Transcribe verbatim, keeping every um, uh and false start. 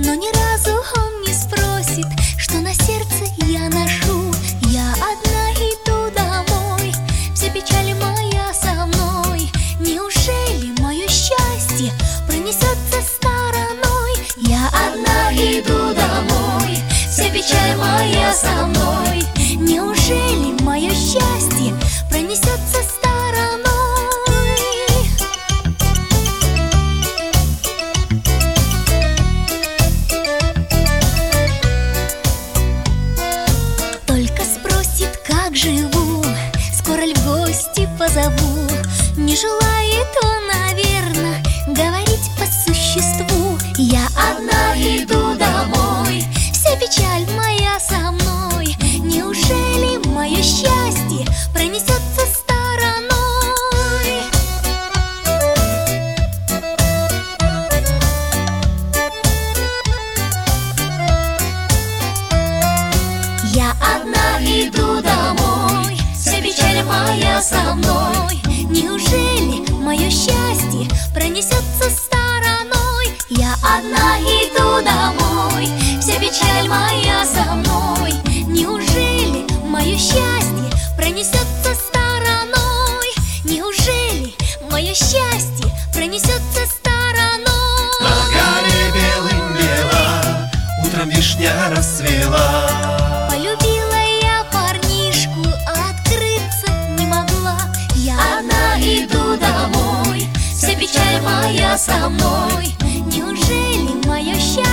но ни разу он не спросит, что на сердце я ношу. Я одна иду домой, вся печаль моя со мной. Неужели мое счастье пронесется стороной? Я одна иду домой, вся печаль моя со мной. Неужели мое счастье пронесется стороной? Только спросит, как живу, скоро ли в гости позову. Не желает он, наверно, говорить по существу. Я одна иду домой, вся печаль моя со мной. Неужели мое счастье пронесется стороной? Я одна иду домой, вся печаль моя со мной. Неужели мое счастье пронесется стороной? Я одна иду домой, вся печаль моя со мной. Неужели мое счастье пронесется стороной? Неужели мое счастье пронесется стороной? На горе белым-бела утром вишня расцвела. Полюбила я парнишку, а открыться не могла. Я одна иду домой, вся печаль моя со мной. Неужели мое счастье